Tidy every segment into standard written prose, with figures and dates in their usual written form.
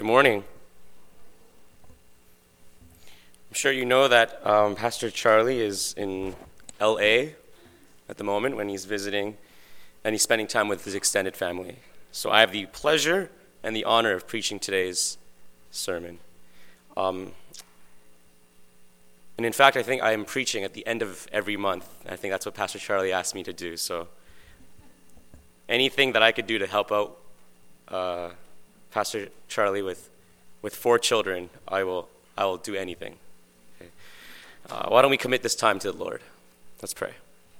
Good morning. I'm sure you know that Pastor Charlie is in LA at the moment when he's visiting and he's spending time with his extended family. So I have the pleasure and the honor of preaching today's sermon. And in fact, I think I am preaching at the end of every month. I think that's what Pastor Charlie asked me to do. So anything that I could do to help out Pastor Charlie with 4 children, I will do anything. Okay. Why don't we commit this time to the Lord? Let's pray.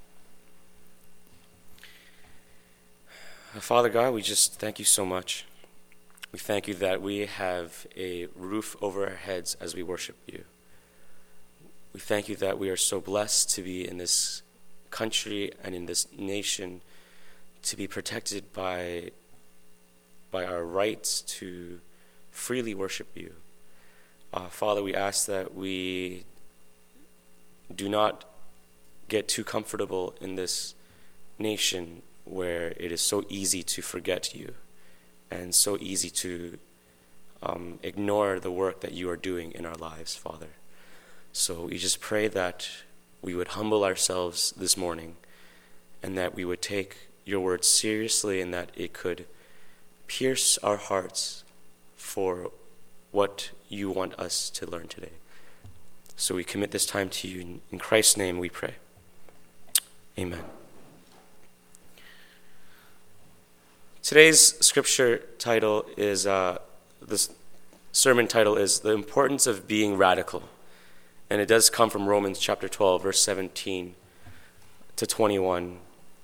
Father God, we just thank you so much. We thank you that we have a roof over our heads as we worship you. We thank you that we are so blessed to be in this country and in this nation, to be protected by our rights to freely worship you. Father, we ask that we do not get too comfortable in this nation where it is so easy to forget you and so easy to ignore the work that you are doing in our lives, Father. So we just pray that we would humble ourselves this morning and that we would take your word seriously and that it could pierce our hearts for what you want us to learn today. So we commit this time to you. In Christ's name we pray. Amen. Today's scripture title is, this sermon title is The Importance of Being Radical. And it does come from Romans chapter 12, verse 17 to 21.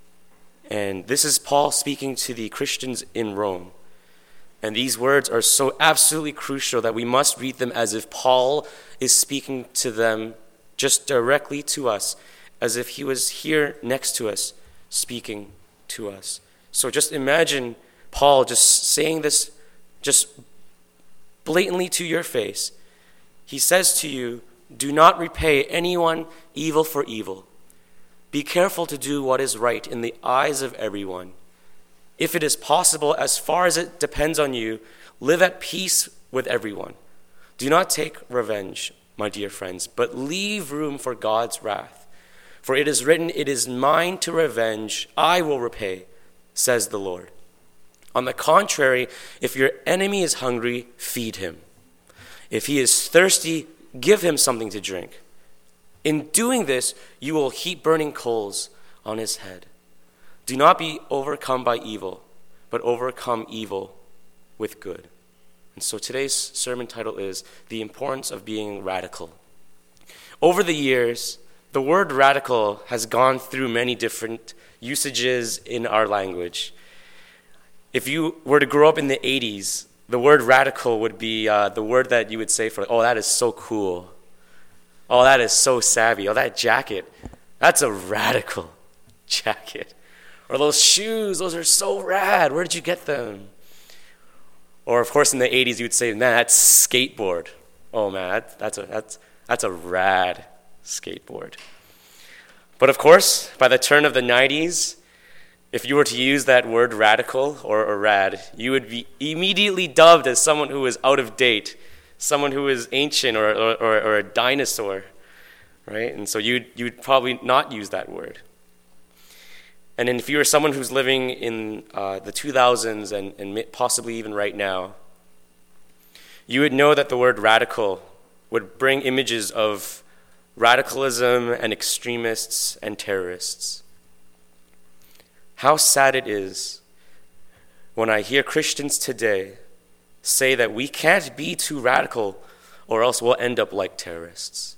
And this is Paul speaking to the Christians in Rome. And these words are so absolutely crucial that we must read them as if Paul is speaking to them just directly to us, as if he was here next to us, speaking to us. So just imagine Paul just saying this just blatantly to your face. He says to you, do not repay anyone evil for evil. Be careful to do what is right in the eyes of everyone. If it is possible, as far as it depends on you, live at peace with everyone. Do not take revenge, my dear friends, but leave room for God's wrath. For it is written, it is mine to revenge, I will repay, says the Lord. On the contrary, if your enemy is hungry, feed him. If he is thirsty, give him something to drink. In doing this, you will heap burning coals on his head. Do not be overcome by evil, but overcome evil with good. And so today's sermon title is The Importance of Being Radical. Over the years, the word radical has gone through many different usages in our language. If you were to grow up in the 80s, the word radical would be the word that you would say for, oh, that is so cool. Oh, that is so savvy. Oh, that jacket, that's a radical jacket. Or those shoes, those are so rad. Where did you get them? Or, of course, in the 80s, you would say, man, that's skateboard. Oh, man, that's a rad skateboard. But, of course, by the turn of the 90s, if you were to use that word radical or rad, you would be immediately dubbed as someone who is out of date, someone who is ancient or a dinosaur, right? And so you'd probably not use that word. And then if you're someone who's living in the 2000s and possibly even right now, you would know that the word radical would bring images of radicalism and extremists and terrorists. How sad it is when I hear Christians today say that we can't be too radical or else we'll end up like terrorists.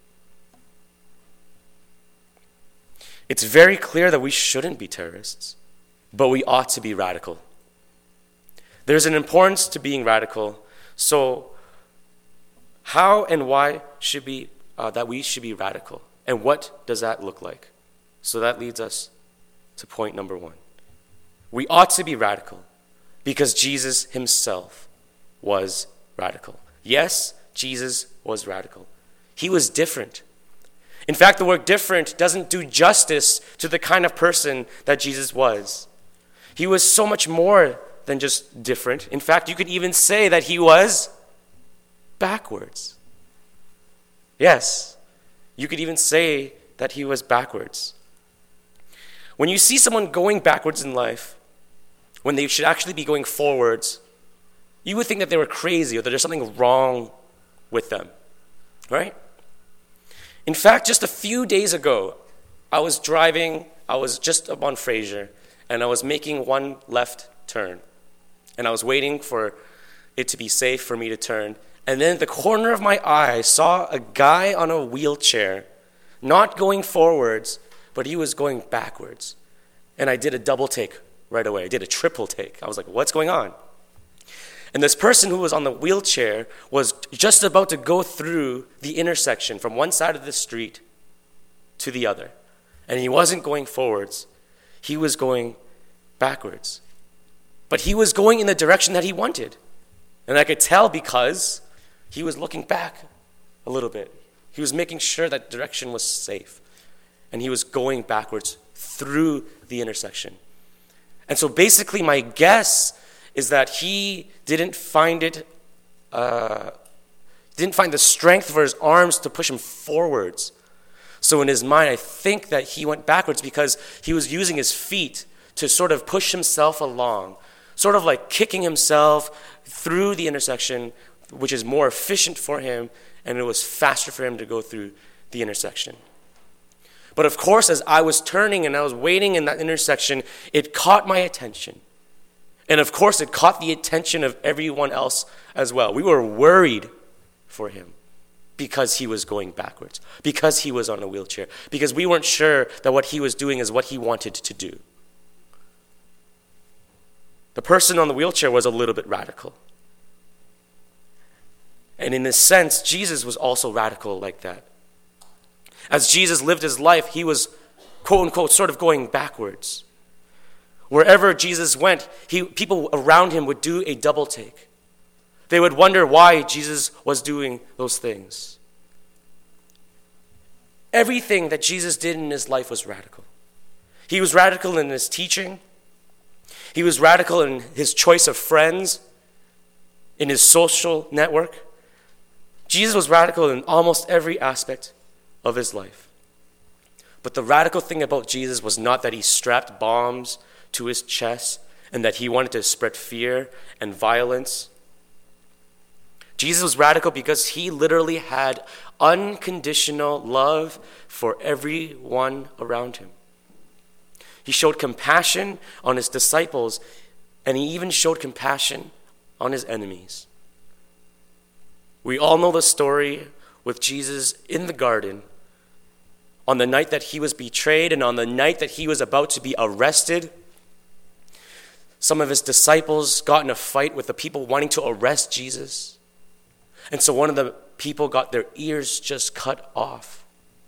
It's very clear that we shouldn't be terrorists, but we ought to be radical. There's an importance to being radical. So how and why should be that we should be radical? And what does that look like? So that leads us to point number 1. We ought to be radical because Jesus himself was radical. Yes, Jesus was radical. He was different. In fact, the word different doesn't do justice to the kind of person that Jesus was. He was so much more than just different. In fact, you could even say that he was backwards. Yes, you could even say that he was backwards. When you see someone going backwards in life, when they should actually be going forwards, you would think that they were crazy or that there's something wrong with them, right? In fact, just a few days ago, I was just up on Fraser, and I was making one left turn. And I was waiting for it to be safe for me to turn. And then at the corner of my eye, I saw a guy on a wheelchair, not going forwards, but he was going backwards. And I did a double take right away. I did a triple take. I was like, what's going on? And this person who was on the wheelchair was just about to go through the intersection from one side of the street to the other. And he wasn't going forwards. He was going backwards. But he was going in the direction that he wanted. And I could tell because he was looking back a little bit. He was making sure that direction was safe. And he was going backwards through the intersection. And so basically my guess is that he didn't find the strength for his arms to push him forwards. So in his mind, I think that he went backwards because he was using his feet to sort of push himself along, sort of like kicking himself through the intersection, which is more efficient for him, and it was faster for him to go through the intersection. But of course, as I was turning and I was waiting in that intersection, it caught my attention. And of course, it caught the attention of everyone else as well. We were worried for him because he was going backwards, because he was on a wheelchair, because we weren't sure that what he was doing is what he wanted to do. The person on the wheelchair was a little bit radical. And in a sense, Jesus was also radical like that. As Jesus lived his life, he was, quote unquote, sort of going backwards. Wherever Jesus went, people around him would do a double take. They would wonder why Jesus was doing those things. Everything that Jesus did in his life was radical. He was radical in his teaching. He was radical in his choice of friends, in his social network. Jesus was radical in almost every aspect of his life. But the radical thing about Jesus was not that he strapped bombs to his chest and that he wanted to spread fear and violence. Jesus was radical because he literally had unconditional love for everyone around him. He showed compassion on his disciples, and he even showed compassion on his enemies. We all know the story with Jesus in the garden on the night that he was betrayed and on the night that he was about to be arrested. Some of his disciples got in a fight with the people wanting to arrest Jesus. And so one of the people got their ears just cut off.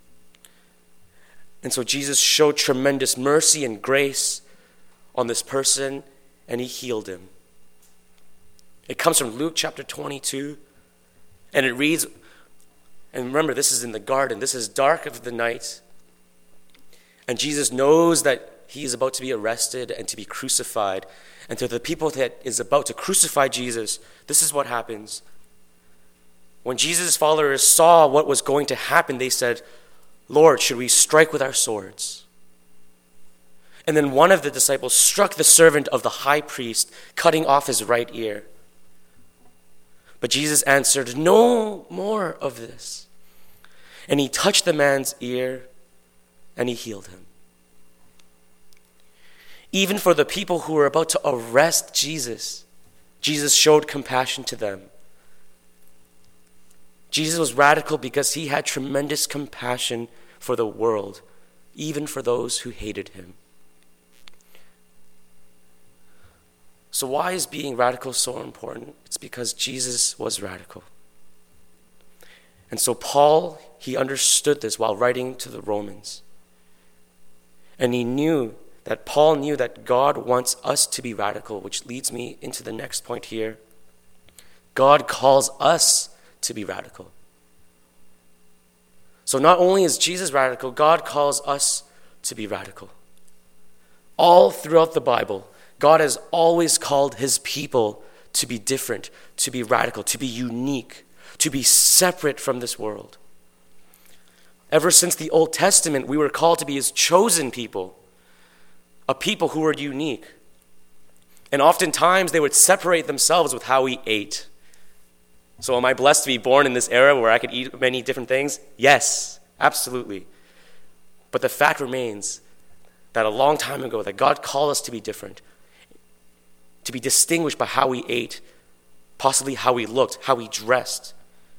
And so Jesus showed tremendous mercy and grace on this person, and he healed him. It comes from Luke chapter 22, and it reads, and remember, this is in the garden. This is dark of the night. And Jesus knows that he is about to be arrested and to be crucified. And to the people that is about to crucify Jesus, this is what happens. When Jesus' followers saw what was going to happen, they said, "Lord, should we strike with our swords?" And then one of the disciples struck the servant of the high priest, cutting off his right ear. But Jesus answered, "No more of this." And he touched the man's ear, and he healed him. Even for the people who were about to arrest Jesus, Jesus showed compassion to them. Jesus was radical because he had tremendous compassion for the world, even for those who hated him. So why is being radical so important? It's because Jesus was radical. And so Paul, he understood this while writing to the Romans. And Paul knew that God wants us to be radical, which leads me into the next point here. God calls us to be radical. So not only is Jesus radical, God calls us to be radical. All throughout the Bible, God has always called his people to be different, to be radical, to be unique, to be separate from this world. Ever since the Old Testament, we were called to be his chosen people, a people who were unique. And oftentimes they would separate themselves with how we ate. So am I blessed to be born in this era where I could eat many different things? Yes, absolutely. But the fact remains that a long time ago that God called us to be different, to be distinguished by how we ate, possibly how we looked, how we dressed.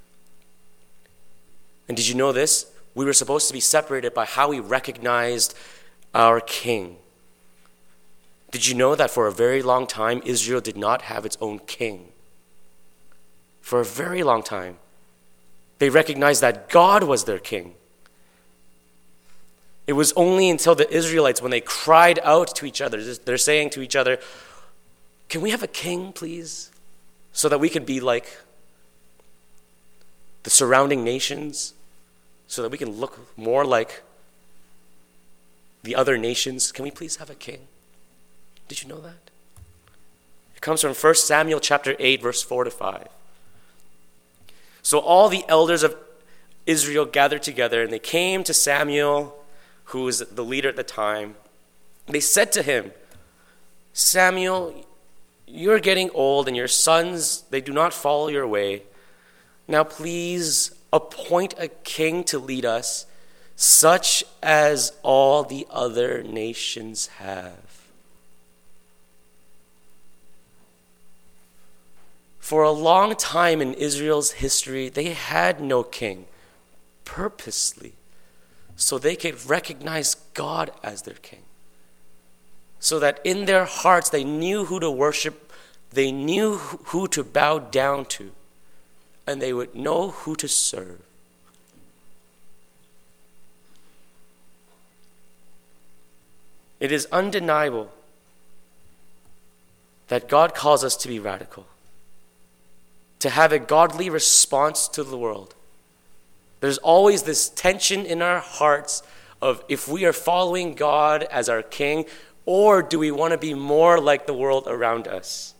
And did you know this? We were supposed to be separated by how we recognized our king. Did you know that for a very long time, Israel did not have its own king? For a very long time. They recognized that God was their king. It was only until the Israelites, when they cried out to each other, they're saying to each other, "Can we have a king, please? So that we could be like the surrounding nations, so that we can look more like the other nations. Can we please have a king?" Did you know that? It comes from 1 Samuel chapter 8, verse 4 to 5. So all the elders of Israel gathered together, and they came to Samuel, who was the leader at the time. They said to him, "Samuel, you're getting old, and your sons, they do not follow your way. Now please appoint a king to lead us, such as all the other nations have." For a long time in Israel's history, they had no king, purposely, so they could recognize God as their king. So that in their hearts they knew who to worship, they knew who to bow down to, and they would know who to serve. It is undeniable that God calls us to be radical, to have a godly response to the world. There's always this tension in our hearts of if we are following God as our king, or do we want to be more like the world around us?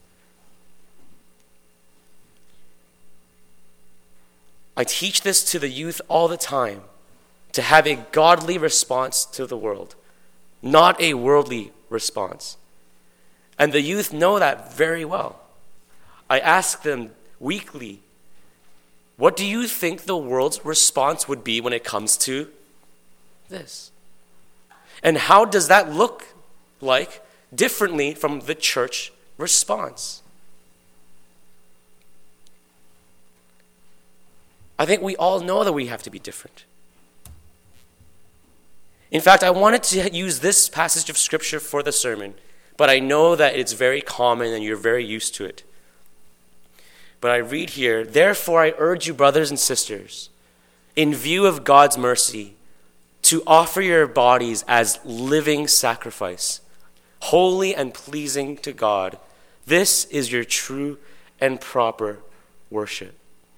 I teach this to the youth all the time, to have a godly response to the world, not a worldly response. And the youth know that very well. I ask them weekly, what do you think the world's response would be when it comes to this? And how does that look like differently from the church response? I think we all know that we have to be different. In fact, I wanted to use this passage of scripture for the sermon, but I know that it's very common and you're very used to it. But I read here, "Therefore I urge you, brothers and sisters, in view of God's mercy, to offer your bodies as living sacrifice, holy and pleasing to God. This is your true and proper worship."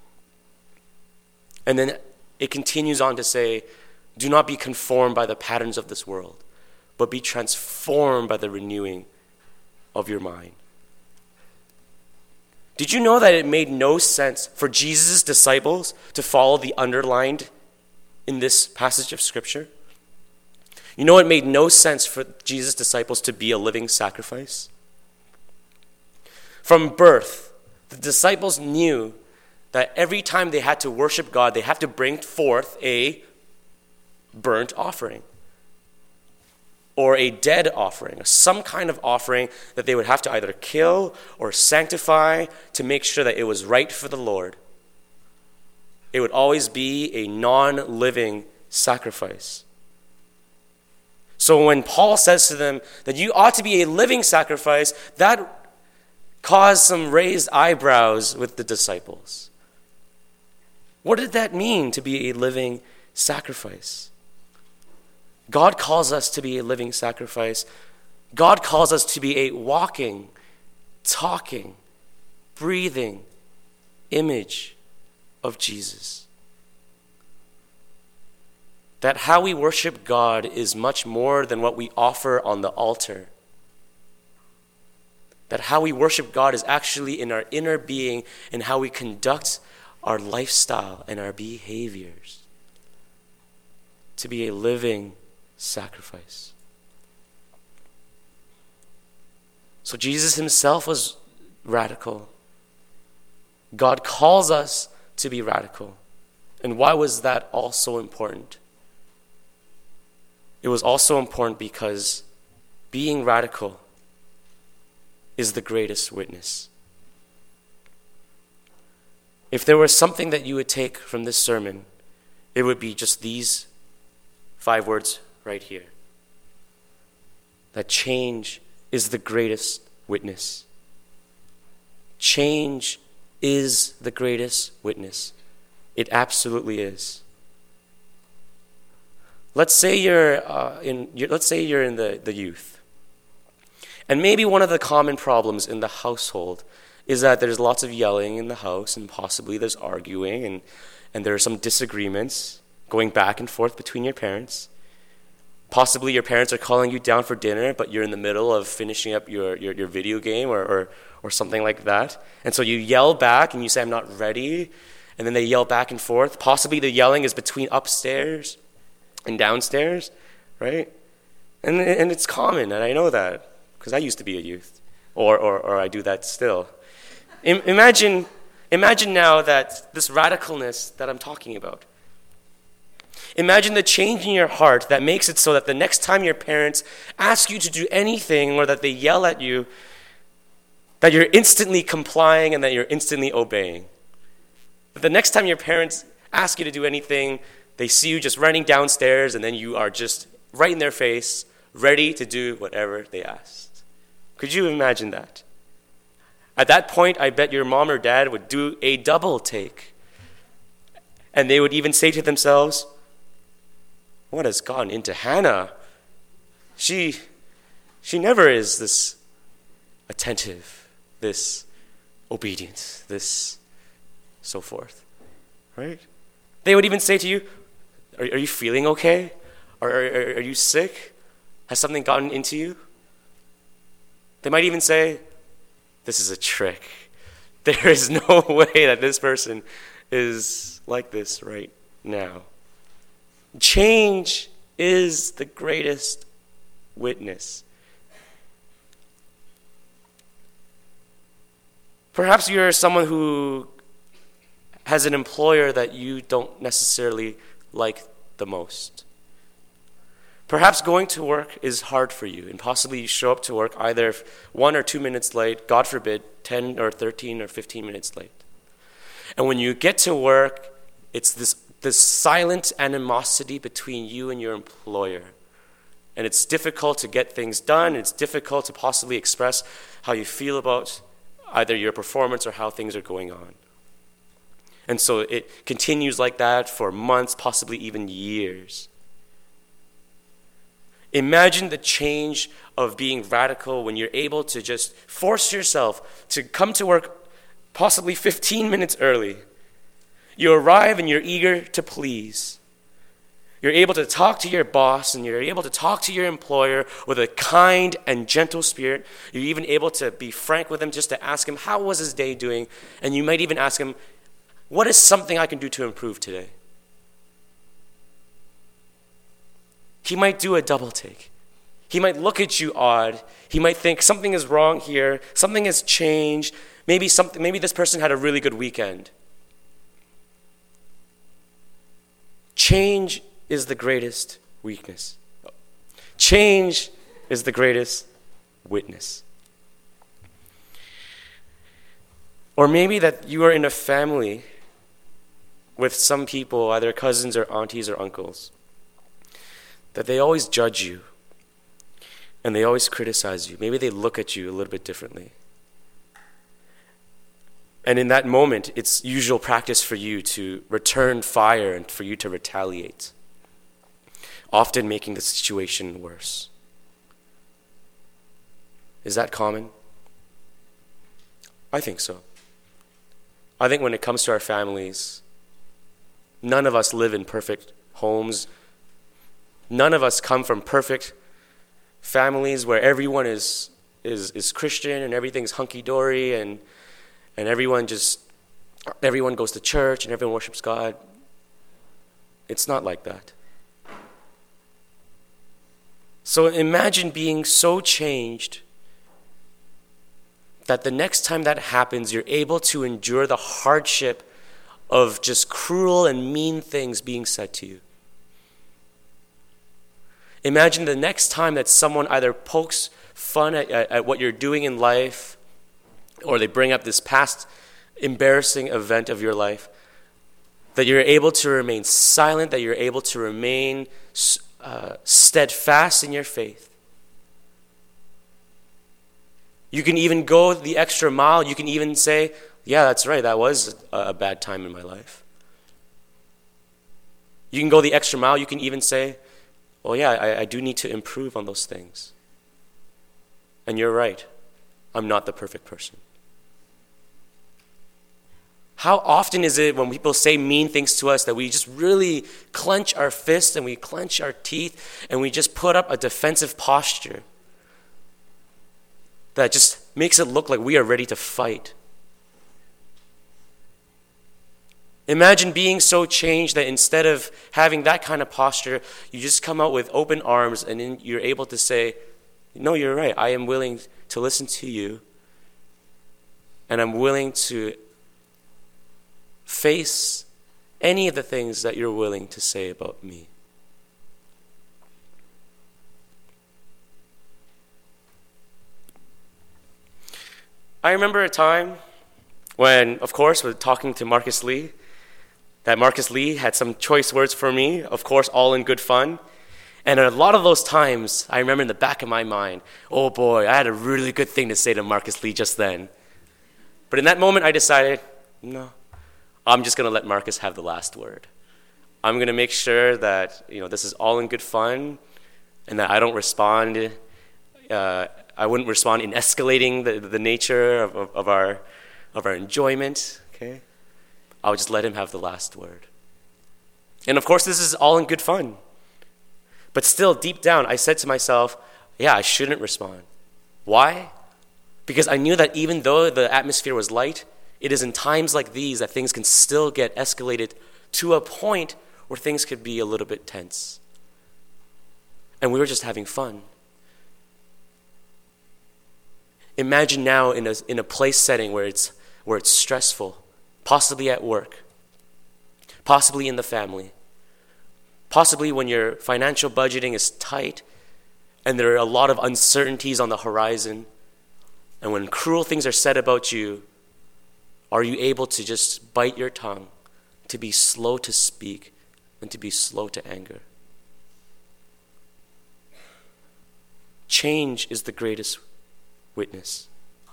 And then it continues on to say, "Do not be conformed by the patterns of this world, but be transformed by the renewing of your mind." Did you know that it made no sense for Jesus' disciples to follow the underlined in this passage of scripture? You know it made no sense for Jesus' disciples to be a living sacrifice? From birth, the disciples knew that every time they had to worship God, they had to bring forth a burnt offering or a dead offering, some kind of offering that they would have to either kill or sanctify to make sure that it was right for the Lord. It would always be a non-living sacrifice. So when Paul says to them that you ought to be a living sacrifice, that caused some raised eyebrows with the disciples. What did that mean, to be a living sacrifice? God calls us to be a living sacrifice. God calls us to be a walking, talking, breathing image of Jesus. That how we worship God is much more than what we offer on the altar. That how we worship God is actually in our inner being and how we conduct our lifestyle and our behaviors to be a living sacrifice. So Jesus himself was radical. God calls us to be radical. And why was that also important? It was also important because being radical is the greatest witness. If there was something that you would take from this sermon, it would be just these 5 words right here. That change is the greatest witness. Change is the greatest witness. It absolutely is. Let's say you're in the youth, and maybe one of the common problems in the household is that there's lots of yelling in the house, and possibly there's arguing, and there are some disagreements going back and forth between your parents. Possibly your parents are calling you down for dinner, but you're in the middle of finishing up your video game or something like that. And so you yell back and you say, "I'm not ready." And then they yell back and forth. Possibly the yelling is between upstairs and downstairs, right? And it's common, and I know that because I used to be a youth, or I do that still. Imagine now that this radicalness that I'm talking about. Imagine the change in your heart that makes it so that the next time your parents ask you to do anything or that they yell at you, that you're instantly complying and that you're instantly obeying. But the next time your parents ask you to do anything, they see you just running downstairs and then you are just right in their face, ready to do whatever they asked. Could you imagine that? At that point, I bet your mom or dad would do a double take. And they would even say to themselves, "What has gone into Hannah? She never is this attentive, this obedient, this so forth." Right? They would even say to you, are you feeling okay? Are you sick? Has something gotten into you? They might even say, "This is a trick. There is no way that this person is like this right now." Change is the greatest witness. Perhaps you're someone who has an employer that you don't necessarily like the most. Perhaps going to work is hard for you, and possibly you show up to work either 1 or 2 minutes late, God forbid, 10 or 13 or 15 minutes late. And when you get to work, it's this silent animosity between you and your employer. And it's difficult to get things done. It's difficult to possibly express how you feel about either your performance or how things are going on. And so it continues like that for months, possibly even years. Imagine the change of being radical when you're able to just force yourself to come to work possibly 15 minutes early. You arrive and you're eager to please. You're able to talk to your boss and you're able to talk to your employer with a kind and gentle spirit. You're even able to be frank with him just to ask him, how was his day doing? And you might even ask him, what is something I can do to improve today? He might do a double take. He might look at you odd. He might think something is wrong here. Something has changed. Maybe this person had a really good weekend. Change is the greatest weakness. Change is the greatest witness. Or maybe that you are in a family with some people, either cousins or aunties or uncles, that they always judge you and they always criticize you. Maybe they look at you a little bit differently. And in that moment, it's usual practice for you to return fire and for you to retaliate, often making the situation worse. Is that common? I think so. I think when it comes to our families, none of us live in perfect homes. None of us come from perfect families where everyone is is Christian and everything's hunky-dory and everyone goes to church and everyone worships God. It's not like that. So imagine being so changed that the next time that happens, you're able to endure the hardship of just cruel and mean things being said to you. Imagine the next time that someone either pokes fun at what you're doing in life, or they bring up this past embarrassing event of your life, that you're able to remain silent, that you're able to remain steadfast in your faith. You can even go the extra mile. You can even say, yeah, that's right, that was a bad time in my life. You can go the extra mile. You can even say, well, yeah, I do need to improve on those things. And you're right, I'm not the perfect person. How often is it when people say mean things to us that we just really clench our fists and we clench our teeth and we just put up a defensive posture that just makes it look like we are ready to fight? Imagine being so changed that instead of having that kind of posture, you just come out with open arms and then you're able to say, no, you're right, I am willing to listen to you and I'm willing to face any of the things that you're willing to say about me. I remember a time when, of course, we're talking to Marcus Lee, that Marcus Lee had some choice words for me, of course, all in good fun. And a lot of those times, I remember in the back of my mind, oh boy, I had a really good thing to say to Marcus Lee just then. But in that moment, I decided, no, I'm just going to let Marcus have the last word. I'm going to make sure that this is all in good fun and that I don't respond. I wouldn't respond in escalating the nature of our enjoyment. Okay, I'll just let him have the last word. And of course, this is all in good fun. But still, deep down, I said to myself, yeah, I shouldn't respond. Why? Because I knew that even though the atmosphere was light, it is in times like these that things can still get escalated to a point where things could be a little bit tense. And we were just having fun. Imagine now in a place setting where it's stressful, possibly at work, possibly in the family, possibly when your financial budgeting is tight and there are a lot of uncertainties on the horizon, and when cruel things are said about you, are you able to just bite your tongue, to be slow to speak, and to be slow to anger? Change is the greatest witness.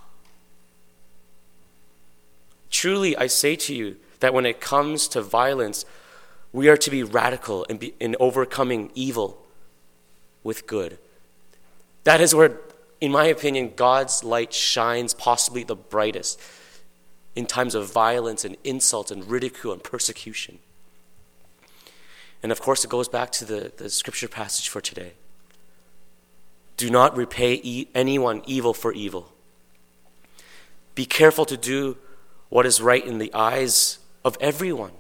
Truly, I say to you that when it comes to violence, we are to be radical in overcoming evil with good. That is where, in my opinion, God's light shines possibly the brightest in times of violence and insult and ridicule and persecution. And of course, it goes back to the scripture passage for today. Do not repay anyone evil for evil. Be careful to do what is right in the eyes of everyone.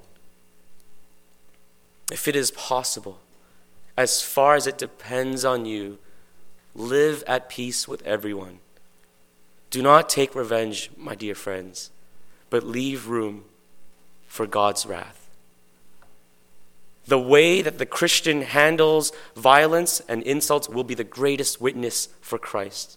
If it is possible, as far as it depends on you, live at peace with everyone. Do not take revenge, my dear friends, but leave room for God's wrath. The way that the Christian handles violence and insults will be the greatest witness for Christ.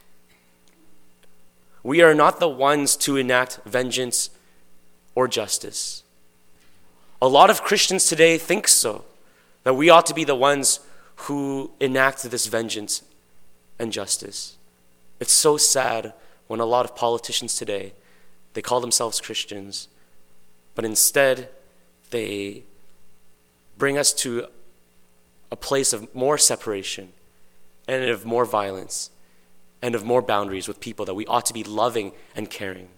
We are not the ones to enact vengeance or justice. A lot of Christians today think so, that we ought to be the ones who enact this vengeance and justice. It's so sad when a lot of politicians today, they call themselves Christians, but instead they bring us to a place of more separation and of more violence and of more boundaries with people that we ought to be loving and caring.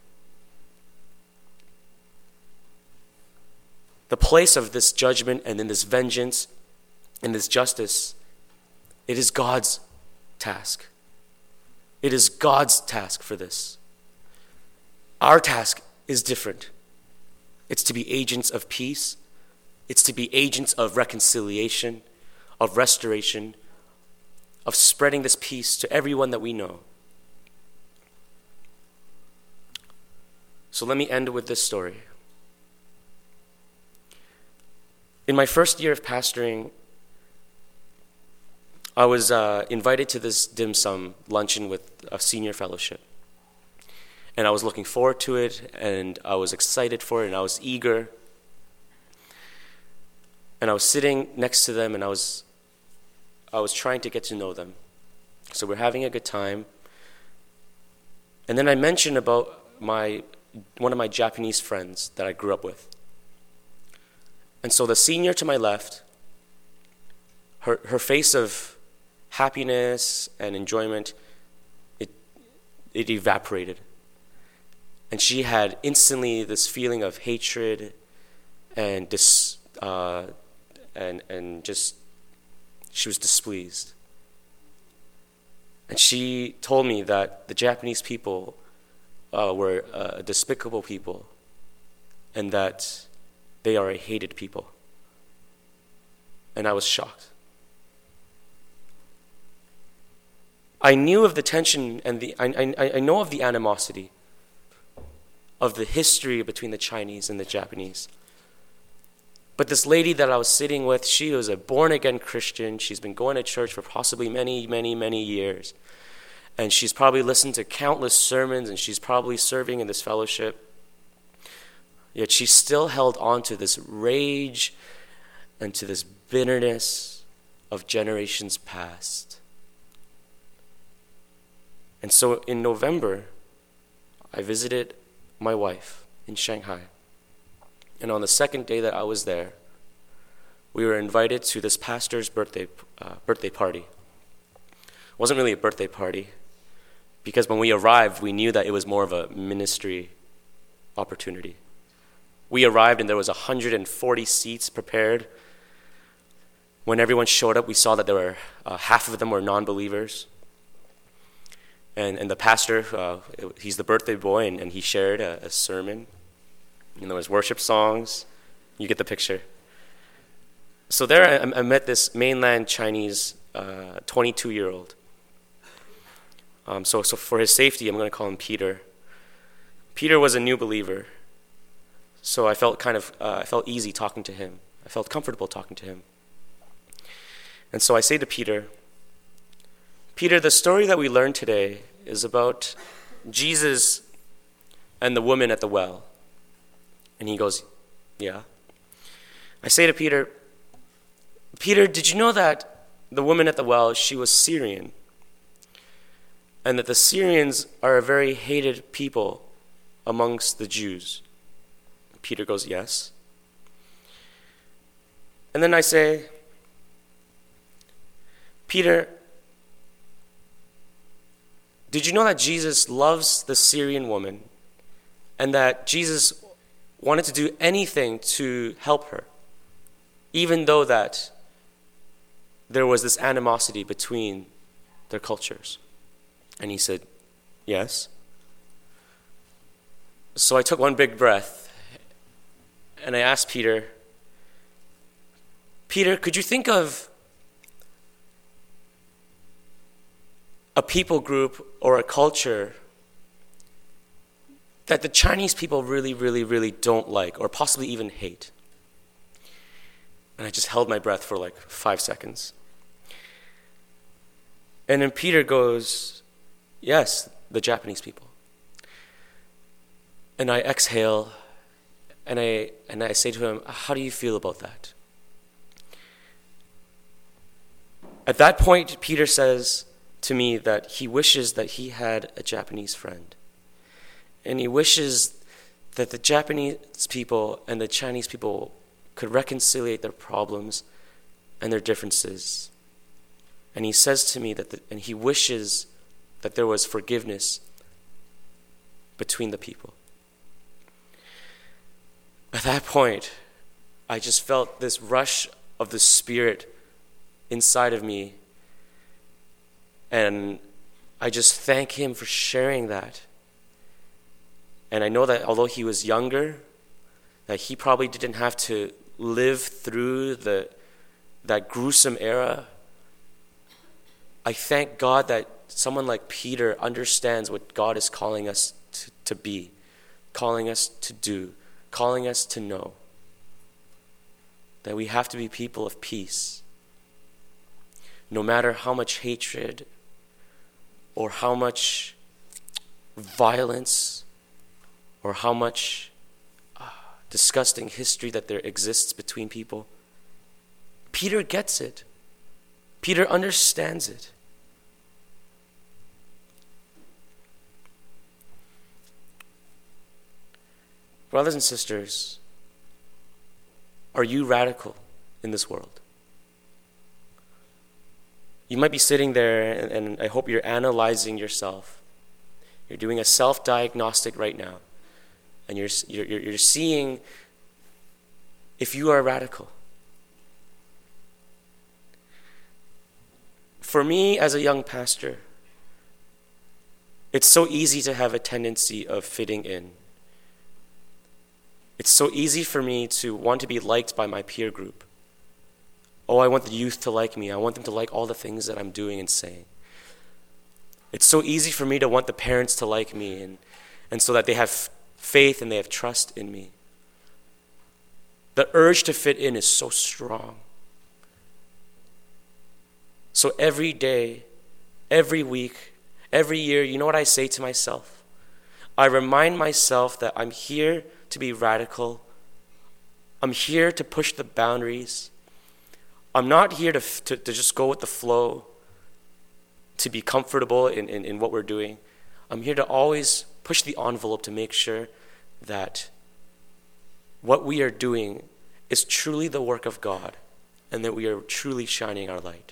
The place of this judgment and in this vengeance and this justice, it is God's task. It is God's task for this. Our task is different. It's to be agents of peace. It's to be agents of reconciliation, of restoration, of spreading this peace to everyone that we know. So let me end with this story. In my first year of pastoring, I was invited to this dim sum luncheon with a senior fellowship. And I was looking forward to it, and I was excited for it, and I was eager. And I was sitting next to them, and I was trying to get to know them. So we're having a good time. And then I mentioned about one of my Japanese friends that I grew up with. And so the senior to my left, her face of happiness and enjoyment, it evaporated. And she had instantly this feeling of hatred and just she was displeased. And she told me that the Japanese people were a despicable people, and that they are a hated people. And I was shocked. I knew of the tension and I know of the animosity of the history between the Chinese and the Japanese. But this lady that I was sitting with, she was a born-again Christian. She's been going to church for possibly many, many, many years. And she's probably listened to countless sermons, and she's probably serving in this fellowship. Yet she still held on to this rage and to this bitterness of generations past. And so in November, I visited my wife in Shanghai. And on the second day that I was there, we were invited to this pastor's birthday party. It wasn't really a birthday party, because when we arrived, we knew that it was more of a ministry opportunity. We arrived and there was 140 seats prepared. When everyone showed up, we saw that there were half of them were non-believers. And the pastor, he's the birthday boy, and he shared a sermon. And there was worship songs. You get the picture. So there I met this mainland Chinese 22-year-old. So for his safety, I'm going to call him Peter. Peter was a new believer. So I felt I felt easy talking to him. I felt comfortable talking to him. And so I say to Peter, the story that we learned today is about Jesus and the woman at the well. And he goes, yeah. I say to Peter, did you know that the woman at the well, she was Syrian? And that the Syrians are a very hated people amongst the Jews? Peter goes, yes. And then I say, Peter, did you know that Jesus loves the Syrian woman, and that Jesus wanted to do anything to help her, even though that there was this animosity between their cultures? And he said, yes. So I took one big breath, and I asked Peter, could you think of a people group or a culture that the Chinese people really, really, really don't like, or possibly even hate? And I just held my breath for like 5 seconds. And then Peter goes, yes, the Japanese people. And I exhale, and I say to him, how do you feel about that? At that point, Peter says to me that he wishes that he had a Japanese friend. And he wishes that the Japanese people and the Chinese people could reconcile their problems and their differences. And he says to me and he wishes that there was forgiveness between the people. At that point, I just felt this rush of the Spirit inside of me, and I just thank him for sharing that. And I know that although he was younger, that he probably didn't have to live through that gruesome era. I thank God that someone like Peter understands what God is calling us to be, calling us to do, calling us to know. That we have to be people of peace. No matter how much hatred or how much violence or how much disgusting history that there exists between people, Peter gets it. Peter understands it. Brothers and sisters, are you radical in this world? You might be sitting there, and I hope you're analyzing yourself. You're doing a self-diagnostic right now, and you're seeing if you are radical. For me, as a young pastor, it's so easy to have a tendency of fitting in. It's so easy for me to want to be liked by my peer group. Oh, I want the youth to like me. I want them to like all the things that I'm doing and saying. It's so easy for me to want the parents to like me and so that they have faith and they have trust in me. The urge to fit in is so strong. So every day, every week, every year, you know what I say to myself? I remind myself that I'm here to be radical. I'm here to push the boundaries. I'm not here to just go with the flow, to be comfortable in what we're doing. I'm here to always push the envelope to make sure that what we are doing is truly the work of God and that we are truly shining our light.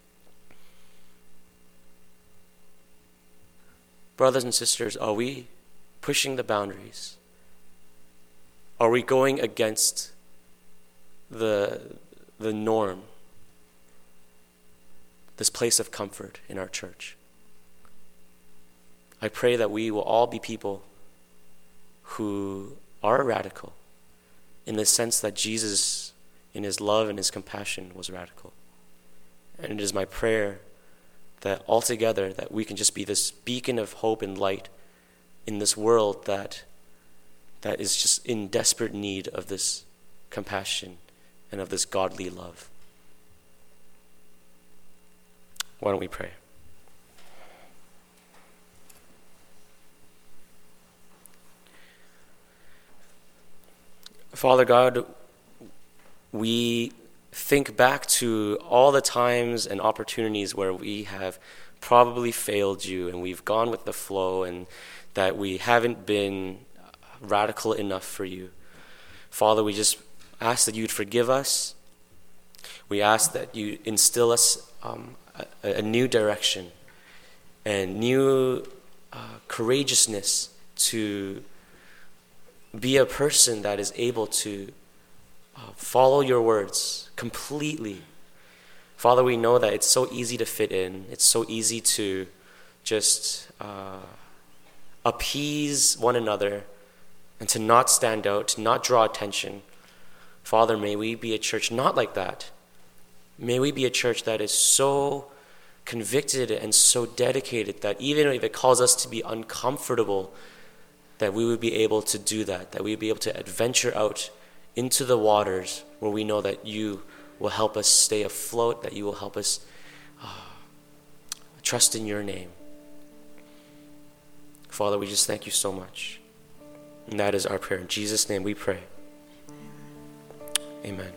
Brothers and sisters, are we pushing the boundaries? Are we going against the norm, this place of comfort in our church? I pray that we will all be people who are radical in the sense that Jesus, in his love and his compassion, was radical. And it is my prayer that altogether that we can just be this beacon of hope and light in this world that is just in desperate need of this compassion and of this godly love. Why don't we pray? Father God, we think back to all the times and opportunities where we have probably failed you and we've gone with the flow and that we haven't been radical enough for you. Father, we just ask that you'd forgive us. We ask that you instill us a new direction and new courageousness to be a person that is able to follow your words completely. Father, we know that it's so easy to fit in. It's so easy to just appease one another and to not stand out, to not draw attention. Father, may we be a church not like that. May we be a church that is so convicted and so dedicated that even if it calls us to be uncomfortable, that we would be able to do that we would be able to adventure out into the waters where we know that you will help us stay afloat, that you will help us trust in your name. Father, we just thank you so much. And that is our prayer. In Jesus' name we pray. Amen.